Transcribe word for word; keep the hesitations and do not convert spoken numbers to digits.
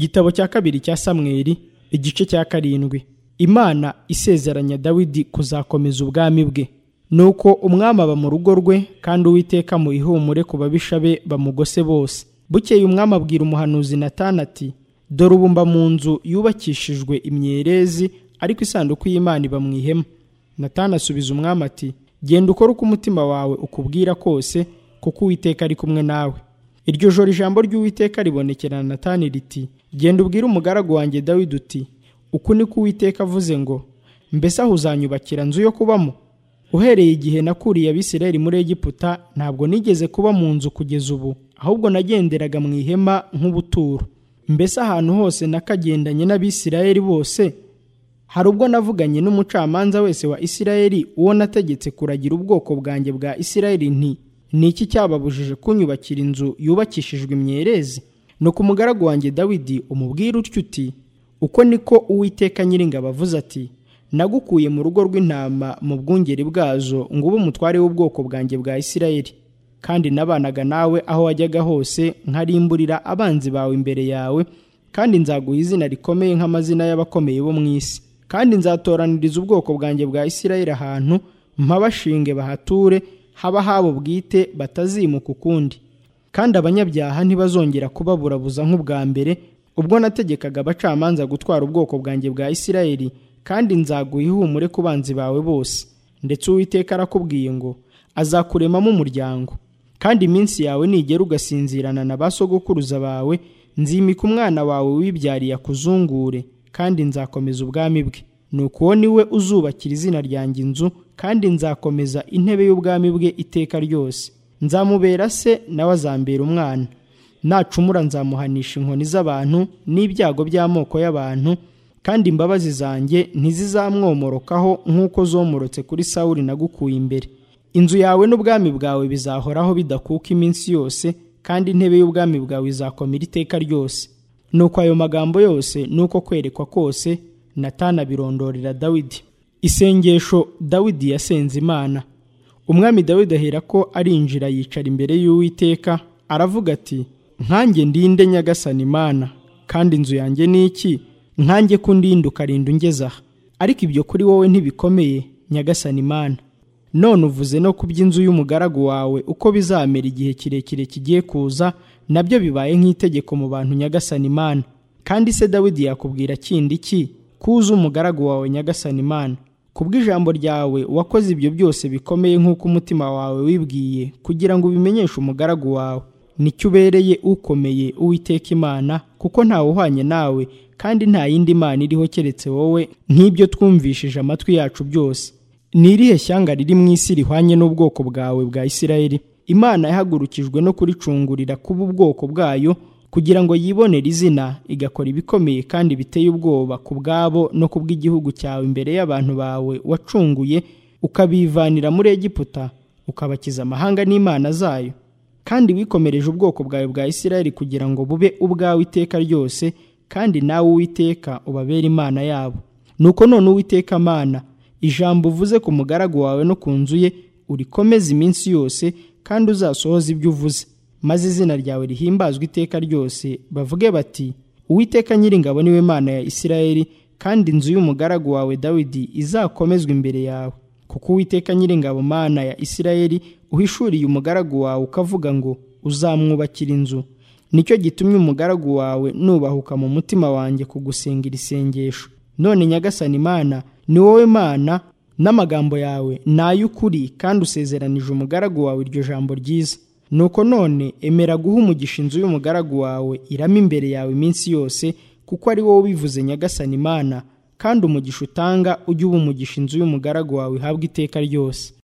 Igitabo cya kabiri cya Samweli, igice cya karindwi. Imana isezeranya Dawidi kuzakomeza ubwami bwe. Nuko umwami aba mu rugo rwe, kandi Uwiteka mu ihumure ku babisha be bamugose bose. Bukeye umwami abwira umuhanuzi Natani ati, dore ubu mba mu nzu yubakishijwe imyerezi, ariko isanduku y'Imana iba mu ihema. Natani asubiza umwami ati, genda ukore uko umutima wawe ukubwira kose, kuko Uwiteka ari kumwe nawe. Iryo joro ijambo ry'Uwiteka ribonekera Natani riti, genda ubwire umugaragu wanjye Dawidi uti, uku ni ko Uwiteka avuze ngo, mbese aho uzanyubakira nzu yo kubamo? Uhereye igihe nakuriye Abisirayeli muri Egiputa, ntabwo nigeze kuba mu nzu kugeza ubu, ahubwo nagenderaga mu ihema nk'ubuturo. Mbese ahantu hose nakagendanye n'Abisirayeli bose, hari ubwo navuganye n'umucamanza wese wa Isirayeli, uwo nategetse kuragira ubwoko bwanjye bwa Isirayeli nti, ni iki cyababujije kunyubakira inzu yubakishijwe imyerezi? Nuko umugaragu wanjye Dawidi umubwira utyo uti, uko niko Uwiteka Nyiringabo avuze ati, nagukuye mu rugo rw'intama mu bwungeri bwazo ngo ube umutware w'ubwoko bwanjye bwa Isirayeli, kandi nabanaga nawe aho wajyaga hose, nkarimburira abanzi bawe imbere yawe, kandi nzaguha izina rikomeye nk'amazina y'abakomeye bo mu isi. Kandi nzatoraniriza ubwoko bwanjye bwa Isirayeli ahantu mpabashinge bahature, haba habo bwite, batazimuka ukundi. Kandi abanyabyaha ntibazongera kubaburabuza nk'ubwa mbere, ubwo nategekaga abacamanza gutwara ubwoko bwanjye bwa Isirayeli, kandi nzaguha ihumure ku banzi bawe bose. Ndetse Uwiteka arakubwiye ngo, azakuremamo umuryango. Kandi iminsi yawe nigera ugasinzirana na ba sogokuruza bawe, nzimika umwana wawe wibyariye akuzungure, kandi nzakomeza ubwami bwe. Nuko uwo ni we uzubakira izina ryanjye inzu, kandi nzakomeza intebe y'ubwami bwe iteka ryose. Nzamubera se, nawe azambera umwana. Nacumura nzamuhanisha inkoni z'abantu n'ibyago by'amoko y'abantu, kandi imbabazi zanjye ntizizamwomorokaho nk'uko zomorotse kuri Sawuli nagukuye imbere. Inzu yawe n'ubwami bwawe bizahoraho bidakuka iminsi yose, kandi intebe y'ubwami bwawe izakomera iteka ryose. Nuko ayo magambo yose nuko kwerekwa kose Natani abirondorera Dawidi. Isengesho Dawidi yasenze Imana. Umwami Dawidi ahera ko arinjira yicara imbere y'Uwiteka, aravuga ati, nkanjye ndinde Nyagasani Imana, kandi inzu yanjye ni iki, nkanjye kundinda ukarinda ungeza aha? Ariko ibyo kuri wowe ntibikomeye, Nyagasani Imana. None uvuze no ku by'inzu y'umugaragu wawe uko bizamera igihe kirekire kigiye kuza, nabyo bibaye nk'itegeko mu bantu, Nyagasani Imana. Kandi se Dawidi yakubwira kindi ki, kuza umugaragu wawe, Nyagasani Imana? Kubw'ijambo ryawe wakoze ibyo byose bikomeye nk'uko umutima wawe wibwiye, kugira ngo ubimenyeshe umugaragu wawe. Nicyo ubereye ukomeye, Uwiteka Imana, kuko ntawe uhwanye nawe, kandi nta yindi Mana iriho keretse wowe, nk'ibyo twumvishije amatwi yacu byose. Ni irihe shyanga riri mu isi rihwanye n'ubwoko bwawe bwa Isirayeli? Imana yahagurukijwe no kuricungurira kuba ubwoko bwayo, kugira ngo yibonere izina, igakora ibikomeye kandi biteye ubwoba ku bwabo no ku bw'igihugu cyawe imbere y'abantu bawe wacunguye, ukabivanira muri Egiputa, ukabakiza amahanga n'imana zayo. Kandi wikomereje ubwoko bwawe bwa Isirayeli kugira ngo bube ubwawe iteka ryose, kandi nawe Uwiteka ubabere Imana yabo. Nuko none Uwiteka Mana, ijambo uvuze ku mugaragu wawe no ku nzu ye urikomeze iminsi yose, kandi uzasohoza ibyo uvuze, maze izina ryawe rihimbazwe iteka ryose, bavuge bati, Uwiteka Nyiringabo niwe Mana ya Isirayeli, kandi inzu y'umugaragu wawe Dawidi izakomezwa imbere yawe. Kuko Uwiteka Nyiringabo Mana ya Isirayeli uhishuriye umugaragu wawe ukavuga ngo uzamwubakira inzu, nicyo gitumye umugaragu wawe nubahuka mu mutima wanjye kugusengera isengesho. None Nyagasani Imana, ni wowe Mana, n'amagambo yawe ni ay'ukuri, kandi usezeranije umugaragu wawe iryo jambo ryiza. Nuko none emera guha umugisha inzu y'umugaragu wawe irame imbere yawe iminsi yose, kuko ari wowe ubivuze, Nyagasani Imana, kandi umugisha utanga ujye uba umugisha inzu y'umugaragu wawe ihabwa iteka ryose.